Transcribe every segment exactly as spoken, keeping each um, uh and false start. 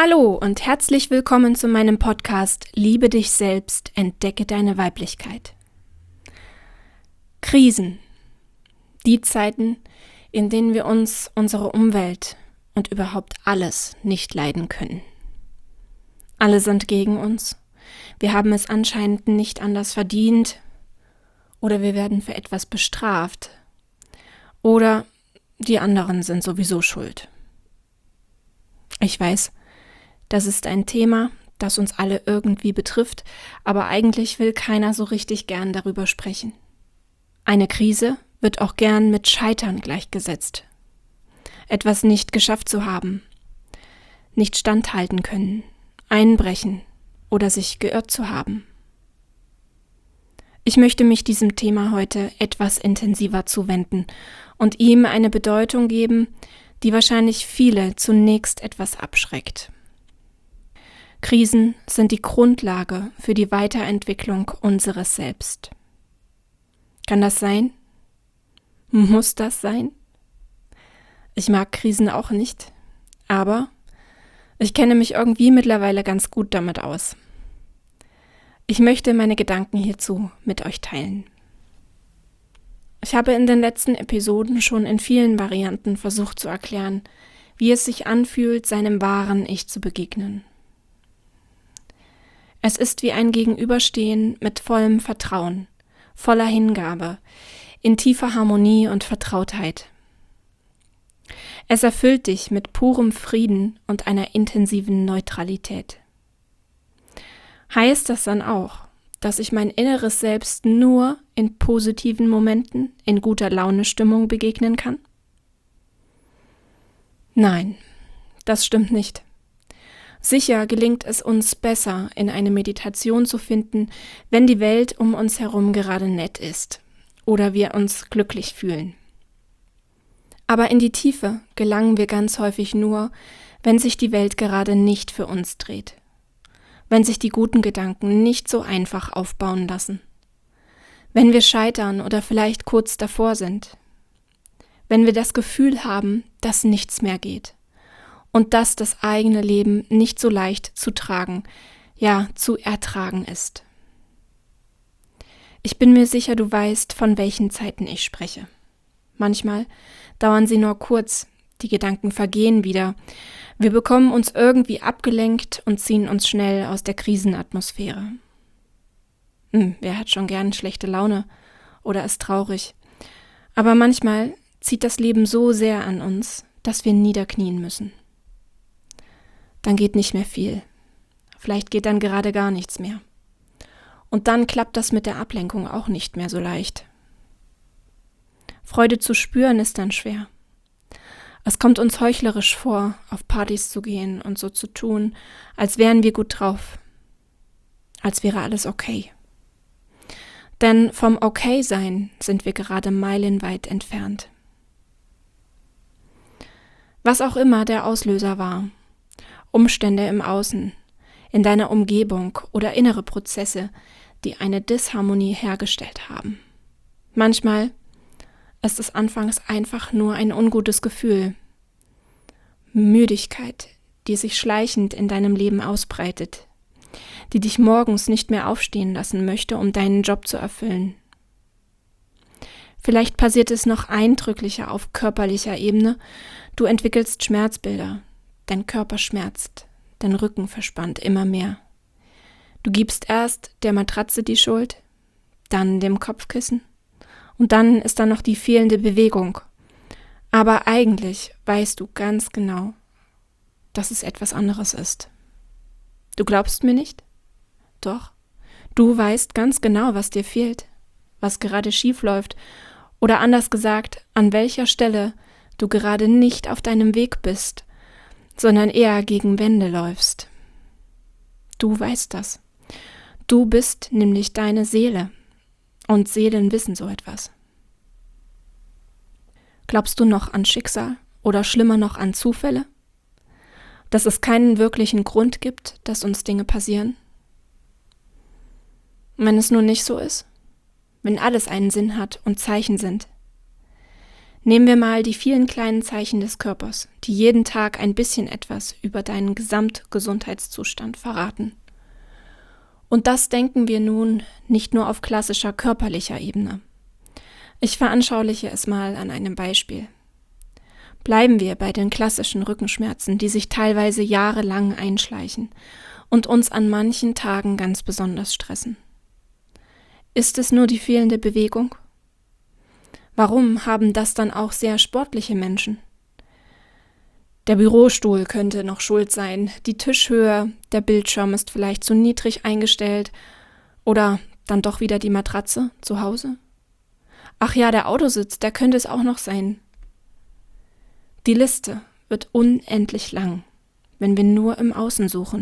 Hallo und herzlich willkommen zu meinem Podcast Liebe dich selbst, entdecke deine Weiblichkeit. Krisen. Die Zeiten, in denen wir uns, unsere Umwelt und überhaupt alles nicht leiden können. Alle sind gegen uns. Wir haben es anscheinend nicht anders verdient oder wir werden für etwas bestraft oder die anderen sind sowieso schuld. Ich weiß, das ist ein Thema, das uns alle irgendwie betrifft, aber eigentlich will keiner so richtig gern darüber sprechen. Eine Krise wird auch gern mit Scheitern gleichgesetzt. Etwas nicht geschafft zu haben, nicht standhalten können, einbrechen oder sich geirrt zu haben. Ich möchte mich diesem Thema heute etwas intensiver zuwenden und ihm eine Bedeutung geben, die wahrscheinlich viele zunächst etwas abschreckt. Krisen sind die Grundlage für die Weiterentwicklung unseres Selbst. Kann das sein? Muss das sein? Ich mag Krisen auch nicht, aber ich kenne mich irgendwie mittlerweile ganz gut damit aus. Ich möchte meine Gedanken hierzu mit euch teilen. Ich habe in den letzten Episoden schon in vielen Varianten versucht zu erklären, wie es sich anfühlt, seinem wahren Ich zu begegnen. Es ist wie ein Gegenüberstehen mit vollem Vertrauen, voller Hingabe, in tiefer Harmonie und Vertrautheit. Es erfüllt dich mit purem Frieden und einer intensiven Neutralität. Heißt das dann auch, dass ich mein inneres Selbst nur in positiven Momenten, in guter Laune-Stimmung begegnen kann? Nein, das stimmt nicht. Sicher gelingt es uns besser, in eine Meditation zu finden, wenn die Welt um uns herum gerade nett ist oder wir uns glücklich fühlen. Aber in die Tiefe gelangen wir ganz häufig nur, wenn sich die Welt gerade nicht für uns dreht, wenn sich die guten Gedanken nicht so einfach aufbauen lassen, wenn wir scheitern oder vielleicht kurz davor sind, wenn wir das Gefühl haben, dass nichts mehr geht. Und dass das eigene Leben nicht so leicht zu tragen, ja, zu ertragen ist. Ich bin mir sicher, du weißt, von welchen Zeiten ich spreche. Manchmal dauern sie nur kurz, die Gedanken vergehen wieder. Wir bekommen uns irgendwie abgelenkt und ziehen uns schnell aus der Krisenatmosphäre. Hm, wer hat schon gern schlechte Laune oder ist traurig? Aber manchmal zieht das Leben so sehr an uns, dass wir niederknien müssen. Dann geht nicht mehr viel. Vielleicht geht dann gerade gar nichts mehr. Und dann klappt das mit der Ablenkung auch nicht mehr so leicht. Freude zu spüren ist dann schwer. Es kommt uns heuchlerisch vor, auf Partys zu gehen und so zu tun, als wären wir gut drauf. Als wäre alles okay. Denn vom Okay-Sein sind wir gerade meilenweit entfernt. Was auch immer der Auslöser war, Umstände im Außen, in deiner Umgebung oder innere Prozesse, die eine Disharmonie hergestellt haben. Manchmal ist es anfangs einfach nur ein ungutes Gefühl. Müdigkeit, die sich schleichend in deinem Leben ausbreitet, die dich morgens nicht mehr aufstehen lassen möchte, um deinen Job zu erfüllen. Vielleicht passiert es noch eindrücklicher auf körperlicher Ebene, du entwickelst Schmerzbilder. Dein Körper schmerzt, dein Rücken verspannt immer mehr. Du gibst erst der Matratze die Schuld, dann dem Kopfkissen und dann ist da noch die fehlende Bewegung. Aber eigentlich weißt du ganz genau, dass es etwas anderes ist. Du glaubst mir nicht? Doch, du weißt ganz genau, was dir fehlt, was gerade schief läuft oder anders gesagt, an welcher Stelle du gerade nicht auf deinem Weg bist, sondern eher gegen Wände läufst. Du weißt das. Du bist nämlich deine Seele. Und Seelen wissen so etwas. Glaubst du noch an Schicksal oder schlimmer noch an Zufälle? Dass es keinen wirklichen Grund gibt, dass uns Dinge passieren? Wenn es nun nicht so ist? Wenn alles einen Sinn hat und Zeichen sind? Nehmen wir mal die vielen kleinen Zeichen des Körpers, die jeden Tag ein bisschen etwas über deinen Gesamtgesundheitszustand verraten. Und das denken wir nun nicht nur auf klassischer körperlicher Ebene. Ich veranschauliche es mal an einem Beispiel. Bleiben wir bei den klassischen Rückenschmerzen, die sich teilweise jahrelang einschleichen und uns an manchen Tagen ganz besonders stressen. Ist es nur die fehlende Bewegung? Warum haben das dann auch sehr sportliche Menschen? Der Bürostuhl könnte noch schuld sein, die Tischhöhe, der Bildschirm ist vielleicht zu niedrig eingestellt oder dann doch wieder die Matratze zu Hause? Ach ja, der Autositz, der könnte es auch noch sein. Die Liste wird unendlich lang, wenn wir nur im Außen suchen.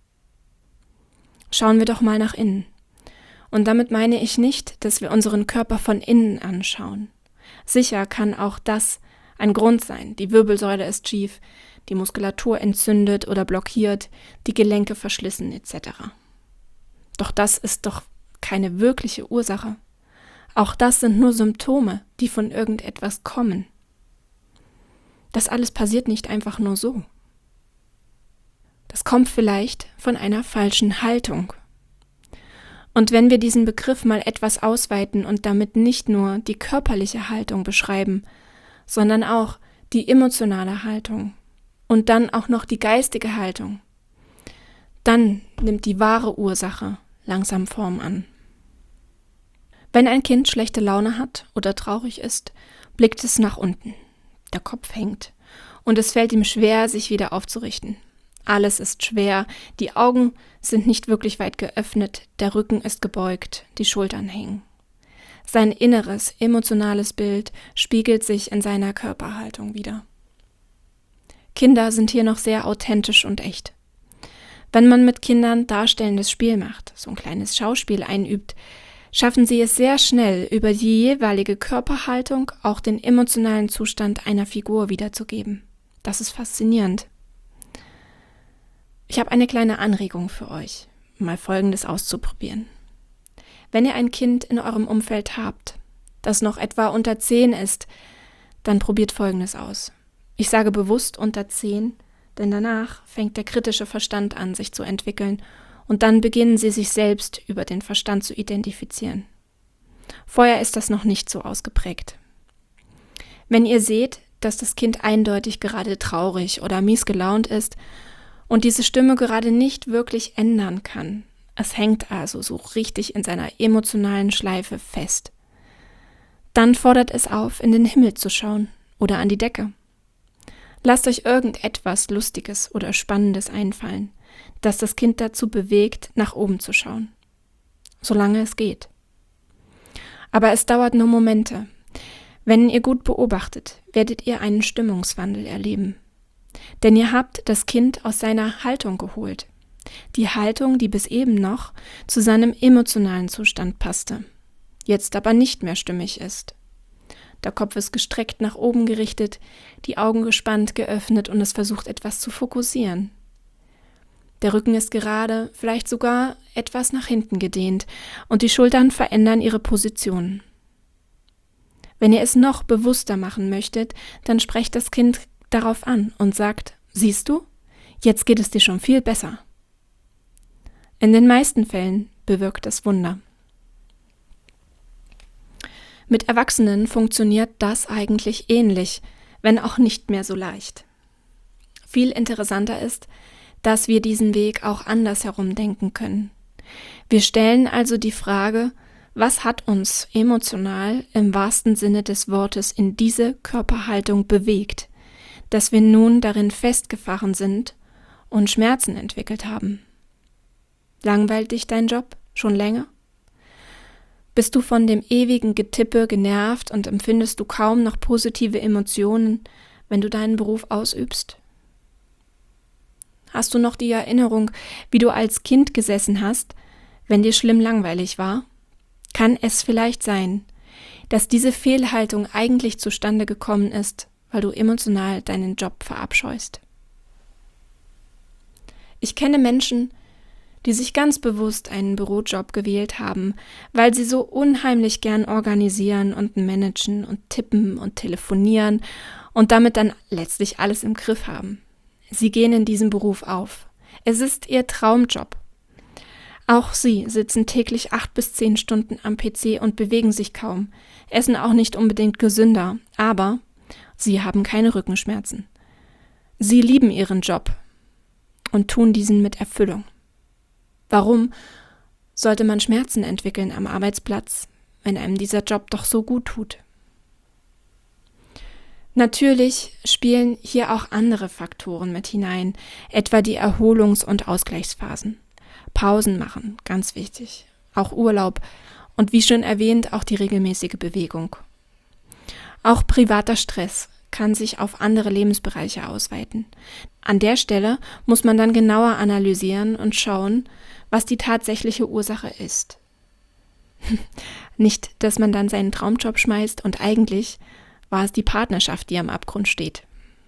Schauen wir doch mal nach innen. Und damit meine ich nicht, dass wir unseren Körper von innen anschauen. Sicher kann auch das ein Grund sein. Die Wirbelsäule ist schief, die Muskulatur entzündet oder blockiert, die Gelenke verschlissen et cetera. Doch das ist doch keine wirkliche Ursache. Auch das sind nur Symptome, die von irgendetwas kommen. Das alles passiert nicht einfach nur so. Das kommt vielleicht von einer falschen Haltung. Und wenn wir diesen Begriff mal etwas ausweiten und damit nicht nur die körperliche Haltung beschreiben, sondern auch die emotionale Haltung und dann auch noch die geistige Haltung, dann nimmt die wahre Ursache langsam Form an. Wenn ein Kind schlechte Laune hat oder traurig ist, blickt es nach unten. Der Kopf hängt und es fällt ihm schwer, sich wieder aufzurichten. Alles ist schwer, die Augen sind nicht wirklich weit geöffnet, der Rücken ist gebeugt, die Schultern hängen. Sein inneres, emotionales Bild spiegelt sich in seiner Körperhaltung wider. Kinder sind hier noch sehr authentisch und echt. Wenn man mit Kindern darstellendes Spiel macht, so ein kleines Schauspiel einübt, schaffen sie es sehr schnell, über die jeweilige Körperhaltung auch den emotionalen Zustand einer Figur wiederzugeben. Das ist faszinierend. Ich habe eine kleine Anregung für euch, mal Folgendes auszuprobieren. Wenn ihr ein Kind in eurem Umfeld habt, das noch etwa unter zehn ist, dann probiert Folgendes aus. Ich sage bewusst unter zehn, denn danach fängt der kritische Verstand an, sich zu entwickeln und dann beginnen sie sich selbst über den Verstand zu identifizieren. Vorher ist das noch nicht so ausgeprägt. Wenn ihr seht, dass das Kind eindeutig gerade traurig oder mies gelaunt ist und diese Stimme gerade nicht wirklich ändern kann, es hängt also so richtig in seiner emotionalen Schleife fest, dann fordert es auf, in den Himmel zu schauen oder an die Decke. Lasst euch irgendetwas Lustiges oder Spannendes einfallen, das das Kind dazu bewegt, nach oben zu schauen. Solange es geht. Aber es dauert nur Momente. Wenn ihr gut beobachtet, werdet ihr einen Stimmungswandel erleben. Denn ihr habt das Kind aus seiner Haltung geholt. Die Haltung, die bis eben noch zu seinem emotionalen Zustand passte, jetzt aber nicht mehr stimmig ist. Der Kopf ist gestreckt nach oben gerichtet, die Augen gespannt geöffnet und es versucht etwas zu fokussieren. Der Rücken ist gerade, vielleicht sogar etwas nach hinten gedehnt und die Schultern verändern ihre Position. Wenn ihr es noch bewusster machen möchtet, dann sprecht das Kind darauf an und sagt, siehst du, jetzt geht es dir schon viel besser. In den meisten Fällen bewirkt es Wunder. Mit Erwachsenen funktioniert das eigentlich ähnlich, wenn auch nicht mehr so leicht. Viel interessanter ist, dass wir diesen Weg auch andersherum denken können. Wir stellen also die Frage, was hat uns emotional im wahrsten Sinne des Wortes in diese Körperhaltung bewegt, dass wir nun darin festgefahren sind und Schmerzen entwickelt haben? Langweilt dich dein Job schon länger? Bist du von dem ewigen Getippe genervt und empfindest du kaum noch positive Emotionen, wenn du deinen Beruf ausübst? Hast du noch die Erinnerung, wie du als Kind gesessen hast, wenn dir schlimm langweilig war? Kann es vielleicht sein, dass diese Fehlhaltung eigentlich zustande gekommen ist, weil du emotional deinen Job verabscheust? Ich kenne Menschen, die sich ganz bewusst einen Bürojob gewählt haben, weil sie so unheimlich gern organisieren und managen und tippen und telefonieren und damit dann letztlich alles im Griff haben. Sie gehen in diesem Beruf auf. Es ist ihr Traumjob. Auch sie sitzen täglich acht bis zehn Stunden am P C und bewegen sich kaum, essen auch nicht unbedingt gesünder, aber sie haben keine Rückenschmerzen. Sie lieben ihren Job und tun diesen mit Erfüllung. Warum sollte man Schmerzen entwickeln am Arbeitsplatz, wenn einem dieser Job doch so gut tut? Natürlich spielen hier auch andere Faktoren mit hinein, etwa die Erholungs- und Ausgleichsphasen. Pausen machen, ganz wichtig. Auch Urlaub und wie schon erwähnt, auch die regelmäßige Bewegung. Auch privater Stress kann sich auf andere Lebensbereiche ausweiten. An der Stelle muss man dann genauer analysieren und schauen, was die tatsächliche Ursache ist. Nicht, dass man dann seinen Traumjob schmeißt und eigentlich war es die Partnerschaft, die am Abgrund steht.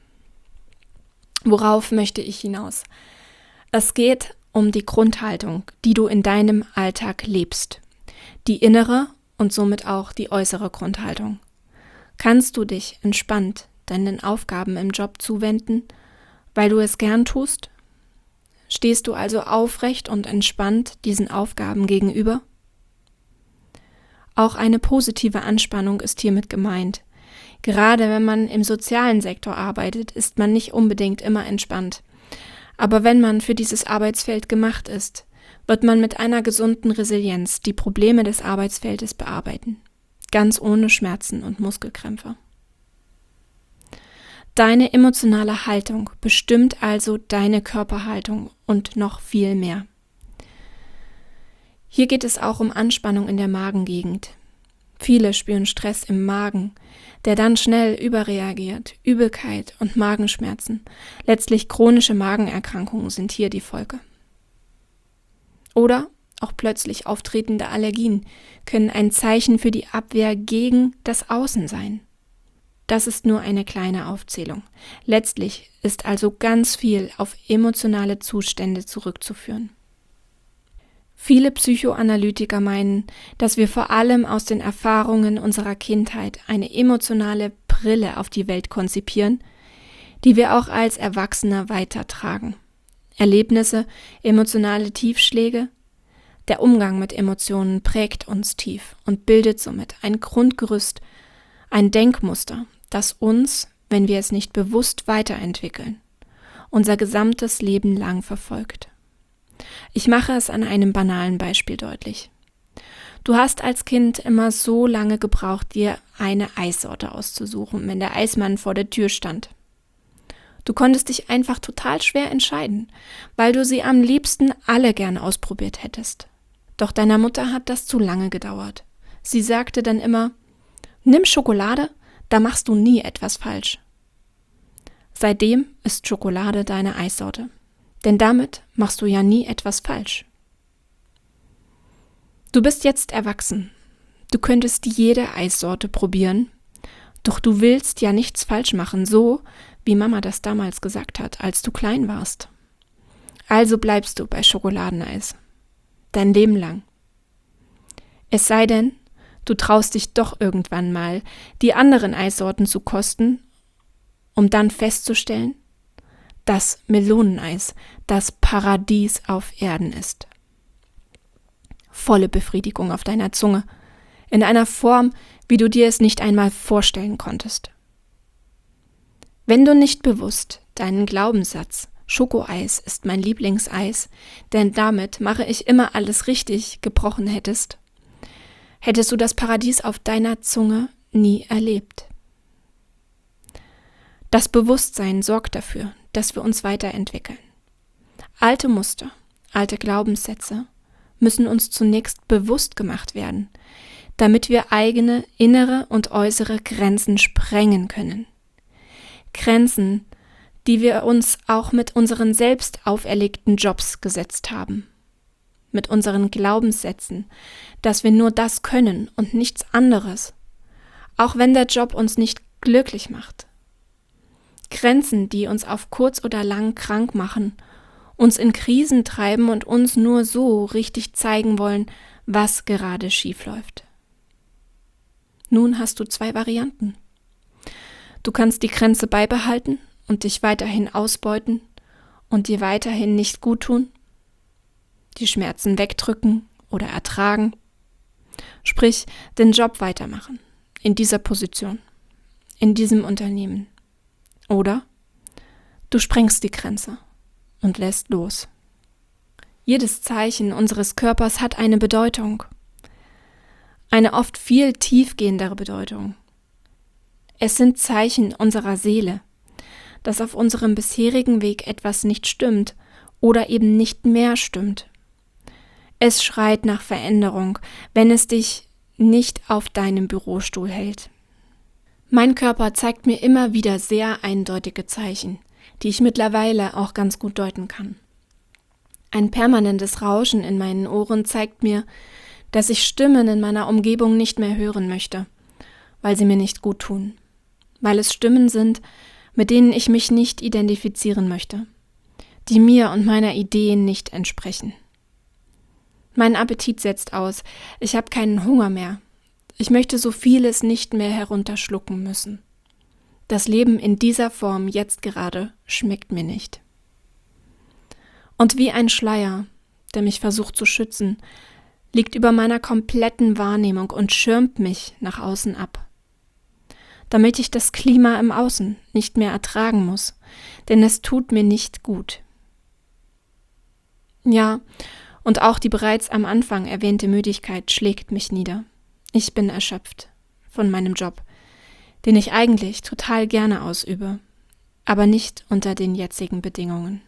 Worauf möchte ich hinaus? Es geht um die Grundhaltung, die du in deinem Alltag lebst. Die innere und somit auch die äußere Grundhaltung. Kannst du dich entspannt deinen Aufgaben im Job zuwenden, weil du es gern tust? Stehst du also aufrecht und entspannt diesen Aufgaben gegenüber? Auch eine positive Anspannung ist hiermit gemeint. Gerade wenn man im sozialen Sektor arbeitet, ist man nicht unbedingt immer entspannt. Aber wenn man für dieses Arbeitsfeld gemacht ist, wird man mit einer gesunden Resilienz die Probleme des Arbeitsfeldes bearbeiten. Ganz ohne Schmerzen und Muskelkrämpfe. Deine emotionale Haltung bestimmt also deine Körperhaltung und noch viel mehr. Hier geht es auch um Anspannung in der Magengegend. Viele spüren Stress im Magen, der dann schnell überreagiert. Übelkeit und Magenschmerzen, letztlich chronische Magenerkrankungen sind hier die Folge. Oder auch plötzlich auftretende Allergien können ein Zeichen für die Abwehr gegen das Außen sein. Das ist nur eine kleine Aufzählung. Letztlich ist also ganz viel auf emotionale Zustände zurückzuführen. Viele Psychoanalytiker meinen, dass wir vor allem aus den Erfahrungen unserer Kindheit eine emotionale Brille auf die Welt konzipieren, die wir auch als Erwachsene weitertragen. Erlebnisse, emotionale Tiefschläge, der Umgang mit Emotionen prägt uns tief und bildet somit ein Grundgerüst, ein Denkmuster, das uns, wenn wir es nicht bewusst weiterentwickeln, unser gesamtes Leben lang verfolgt. Ich mache es an einem banalen Beispiel deutlich. Du hast als Kind immer so lange gebraucht, dir eine Eissorte auszusuchen, wenn der Eismann vor der Tür stand. Du konntest dich einfach total schwer entscheiden, weil du sie am liebsten alle gern ausprobiert hättest. Doch deiner Mutter hat das zu lange gedauert. Sie sagte dann immer, nimm Schokolade, da machst du nie etwas falsch. Seitdem ist Schokolade deine Eissorte. Denn damit machst du ja nie etwas falsch. Du bist jetzt erwachsen. Du könntest jede Eissorte probieren, doch du willst ja nichts falsch machen, so wie Mama das damals gesagt hat, als du klein warst. Also bleibst du bei Schokoladeneis. Dein Leben lang. Es sei denn, du traust dich doch irgendwann mal, die anderen Eissorten zu kosten, um dann festzustellen, dass Meloneneis das Paradies auf Erden ist. Volle Befriedigung auf deiner Zunge, in einer Form, wie du dir es nicht einmal vorstellen konntest. Wenn du nicht bewusst deinen Glaubenssatz, Schokoeis ist mein Lieblingseis, denn damit mache ich immer alles richtig, gebrochen hättest, hättest du das Paradies auf deiner Zunge nie erlebt. Das Bewusstsein sorgt dafür, dass wir uns weiterentwickeln. Alte Muster, alte Glaubenssätze müssen uns zunächst bewusst gemacht werden, damit wir eigene innere und äußere Grenzen sprengen können. Grenzen, die wir uns auch mit unseren selbst auferlegten Jobs gesetzt haben. Mit unseren Glaubenssätzen, dass wir nur das können und nichts anderes, auch wenn der Job uns nicht glücklich macht. Grenzen, die uns auf kurz oder lang krank machen uns in Krisen treiben und uns nur so richtig zeigen wollen, was gerade schief läuft. Nun hast du zwei Varianten. Du kannst die Grenze beibehalten und dich weiterhin ausbeuten und dir weiterhin nicht gut tun, die Schmerzen wegdrücken oder ertragen, sprich den Job weitermachen, in dieser Position, in diesem Unternehmen. Oder du sprengst die Grenze und lässt los. Jedes Zeichen unseres Körpers hat eine Bedeutung, eine oft viel tiefgehendere Bedeutung. Es sind Zeichen unserer Seele, dass auf unserem bisherigen Weg etwas nicht stimmt oder eben nicht mehr stimmt. Es schreit nach Veränderung, wenn es dich nicht auf deinem Bürostuhl hält. Mein Körper zeigt mir immer wieder sehr eindeutige Zeichen, die ich mittlerweile auch ganz gut deuten kann. Ein permanentes Rauschen in meinen Ohren zeigt mir, dass ich Stimmen in meiner Umgebung nicht mehr hören möchte, weil sie mir nicht gut tun, weil es Stimmen sind, mit denen ich mich nicht identifizieren möchte, die mir und meiner Ideen nicht entsprechen. Mein Appetit setzt aus, ich habe keinen Hunger mehr, ich möchte so vieles nicht mehr herunterschlucken müssen. Das Leben in dieser Form jetzt gerade schmeckt mir nicht. Und wie ein Schleier, der mich versucht zu schützen, liegt über meiner kompletten Wahrnehmung und schirmt mich nach außen ab. Damit ich das Klima im Außen nicht mehr ertragen muss, denn es tut mir nicht gut. Ja, und auch die bereits am Anfang erwähnte Müdigkeit schlägt mich nieder. Ich bin erschöpft von meinem Job, den ich eigentlich total gerne ausübe, aber nicht unter den jetzigen Bedingungen.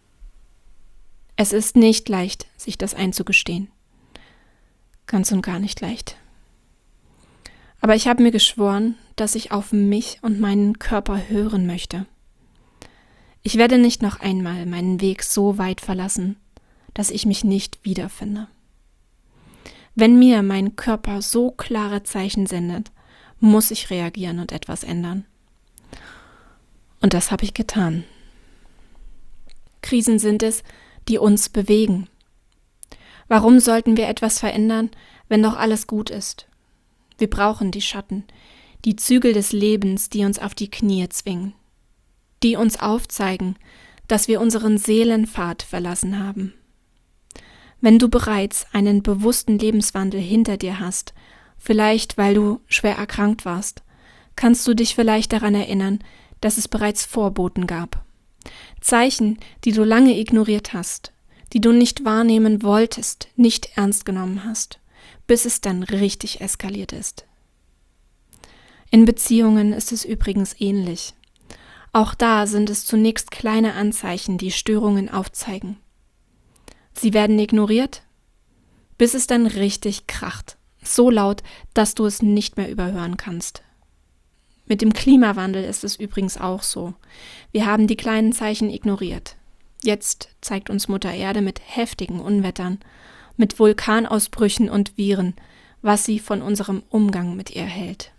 Es ist nicht leicht, sich das einzugestehen. Ganz und gar nicht leicht. Aber ich habe mir geschworen, dass ich auf mich und meinen Körper hören möchte. Ich werde nicht noch einmal meinen Weg so weit verlassen, dass ich mich nicht wiederfinde. Wenn mir mein Körper so klare Zeichen sendet, muss ich reagieren und etwas ändern. Und das habe ich getan. Krisen sind es, die uns bewegen. Warum sollten wir etwas verändern, wenn doch alles gut ist? Wir brauchen die Schatten, die Zügel des Lebens, die uns auf die Knie zwingen, die uns aufzeigen, dass wir unseren Seelenpfad verlassen haben. Wenn du bereits einen bewussten Lebenswandel hinter dir hast, vielleicht weil du schwer erkrankt warst, kannst du dich vielleicht daran erinnern, dass es bereits Vorboten gab. Zeichen, die du lange ignoriert hast, die du nicht wahrnehmen wolltest, nicht ernst genommen hast, bis es dann richtig eskaliert ist. In Beziehungen ist es übrigens ähnlich. Auch da sind es zunächst kleine Anzeichen, die Störungen aufzeigen. Sie werden ignoriert, bis es dann richtig kracht, so laut, dass du es nicht mehr überhören kannst. Mit dem Klimawandel ist es übrigens auch so. Wir haben die kleinen Zeichen ignoriert. Jetzt zeigt uns Mutter Erde mit heftigen Unwettern, mit Vulkanausbrüchen und Viren, was sie von unserem Umgang mit ihr hält.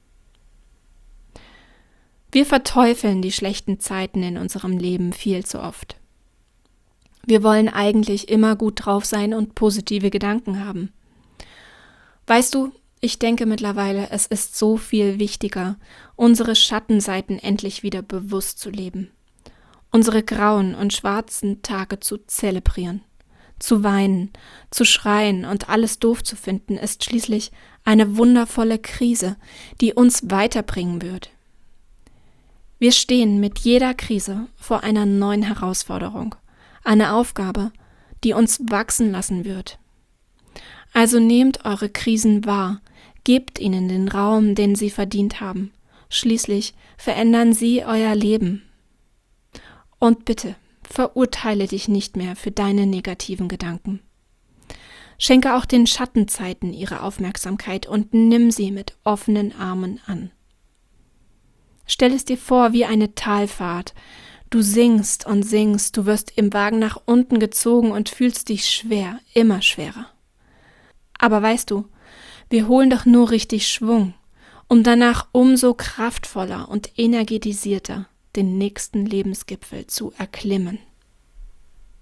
Wir verteufeln die schlechten Zeiten in unserem Leben viel zu oft. Wir wollen eigentlich immer gut drauf sein und positive Gedanken haben. Weißt du, ich denke mittlerweile, es ist so viel wichtiger, unsere Schattenseiten endlich wieder bewusst zu leben, unsere grauen und schwarzen Tage zu zelebrieren. Zu weinen, zu schreien und alles doof zu finden, ist schließlich eine wundervolle Krise, die uns weiterbringen wird. Wir stehen mit jeder Krise vor einer neuen Herausforderung, eine Aufgabe, die uns wachsen lassen wird. Also nehmt eure Krisen wahr, gebt ihnen den Raum, den sie verdient haben. Schließlich verändern sie euer Leben. Und bitte, verurteile dich nicht mehr für deine negativen Gedanken. Schenke auch den Schattenzeiten ihre Aufmerksamkeit und nimm sie mit offenen Armen an. Stell es dir vor wie eine Talfahrt. Du singst und singst, du wirst im Wagen nach unten gezogen und fühlst dich schwer, immer schwerer. Aber weißt du, wir holen doch nur richtig Schwung, um danach umso kraftvoller und energetisierter den nächsten Lebensgipfel zu erklimmen.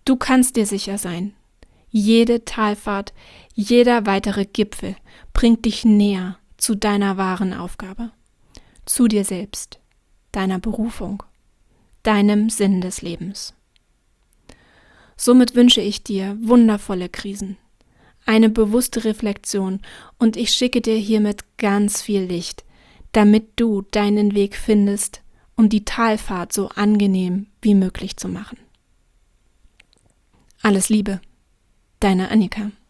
Du kannst dir sicher sein. Jede Talfahrt, jeder weitere Gipfel bringt dich näher zu deiner wahren Aufgabe, zu dir selbst, deiner Berufung, deinem Sinn des Lebens. Somit wünsche ich dir wundervolle Krisen, eine bewusste Reflexion und ich schicke dir hiermit ganz viel Licht, damit du deinen Weg findest, um die Talfahrt so angenehm wie möglich zu machen. Alles Liebe, deine Annika.